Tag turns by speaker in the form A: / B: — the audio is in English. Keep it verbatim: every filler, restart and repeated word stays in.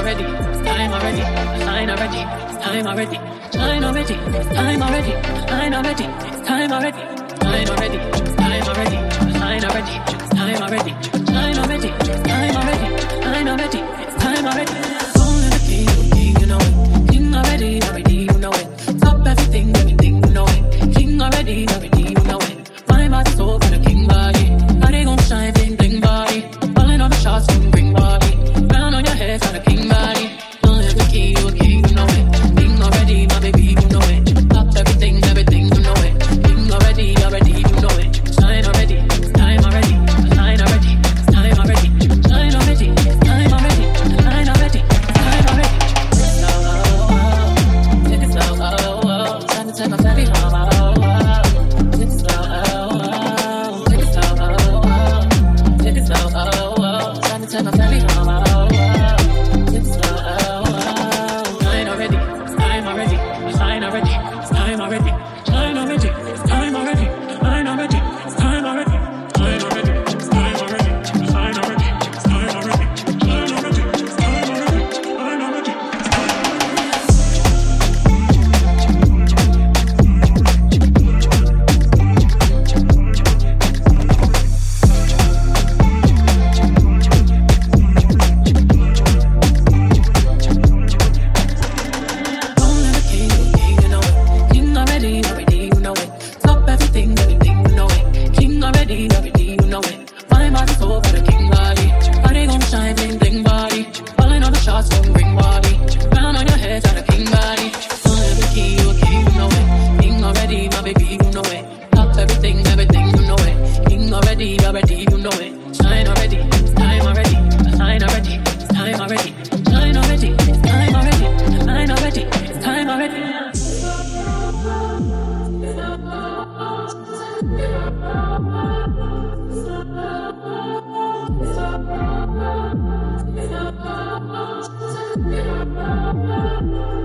A: already, it's time already, shine already, it's time already, shine already, it's time already, shine already, it's time already, shine already, it's time already, shine already, it's time already, shine already, it's time already, shine already, it's time already. Only the king, the king, you know it. King already, already, you know it. Top everything, everything, you know it. King already, already, you know it. My body's so got a king body, body gon' shine, bling bling body. Falling on the shots, ring ring body. Crown on your head, got a king body. Only the king, you a king, you know it. King already, my baby, you know it. Top everything, everything, you know it. King already, already, you know it. Shine already, it's time already. Shine already, it's time already. Shine already, it's time already. Shine already, it's time already. Take it slow, oh, oh, oh. Time to take my baby home, oh, oh. Take it slow, oh, oh. Take it slow, oh, oh. Take it slow, oh, oh. Time to take my baby home, oh, oh. Take it slow, oh, oh. Shine already, it's time already. Shine already, it's time already. Shine already, it's time already. Shine already, it's time already. Shine already, it's time already. Shine already, it's time already. Shine already, it's time already. Shine already, it's time Only the king, the king, you know it. King already, already, you know it. Top everything, everything, you know it. King already, already, you know it. My body's so got a king body, body gon' shine, bling bling body. Falling on the shots, gon' ring body. Crown on your head, got a king body. Only the king, you a king, you know it. King already, my baby, you know it. Top everything, everything, you know it. King already, already, you know it. Shine already, it's time already. Shine already, it's time already. Shine already, it's time already. Shine already, it's time already.
B: Thank you.